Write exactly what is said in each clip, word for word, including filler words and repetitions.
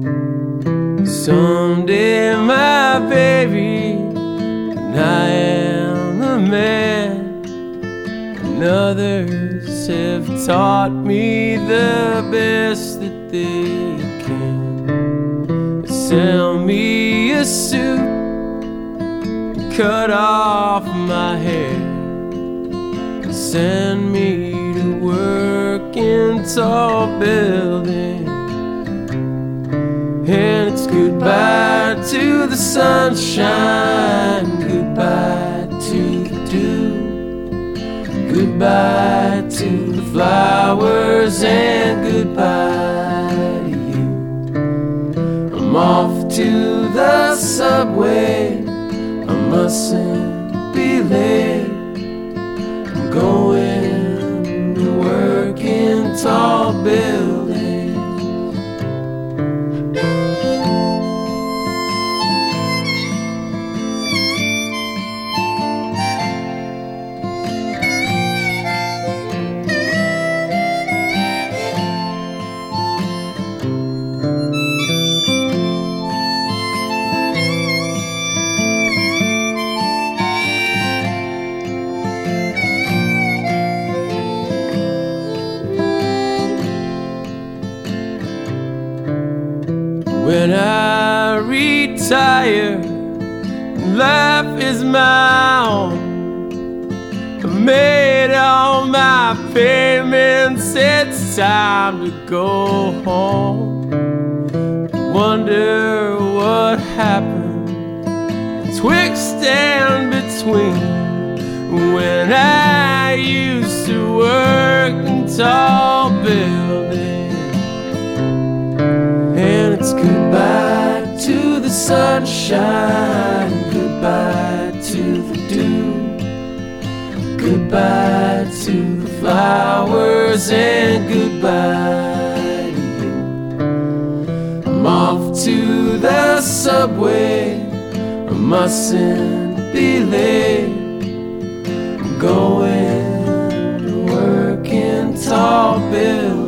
Someday, my baby, and I am a man, and others have taught me the best that they can. Sell me a suit, cut off my hair, send me to work in tall buildings. And it's goodbye to the sunshine, goodbye to the dew, goodbye to the flowers, and goodbye to you. I'm off to the subway, I mustn't be late. I'm going to work in tall buildings. When I retire, life is my own. I've made all my payments, it's time to go home. Wonder what happened twixt and between when I used to work in tall buildings. And it's goodbye to the sunshine, goodbye to the dew, goodbye to the flowers, and goodbye to you. I'm off to the subway, I mustn't be late. I'm going to work in tall buildings.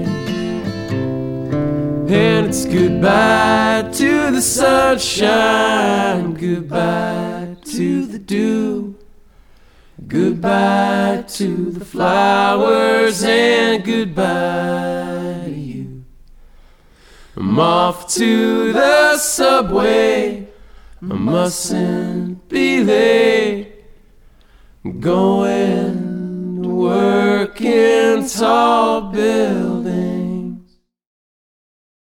And it's goodbye to the sunshine, goodbye to the dew, goodbye to the flowers, and goodbye to you. I'm off to the subway, I mustn't be late. I'm going to work in tall buildings.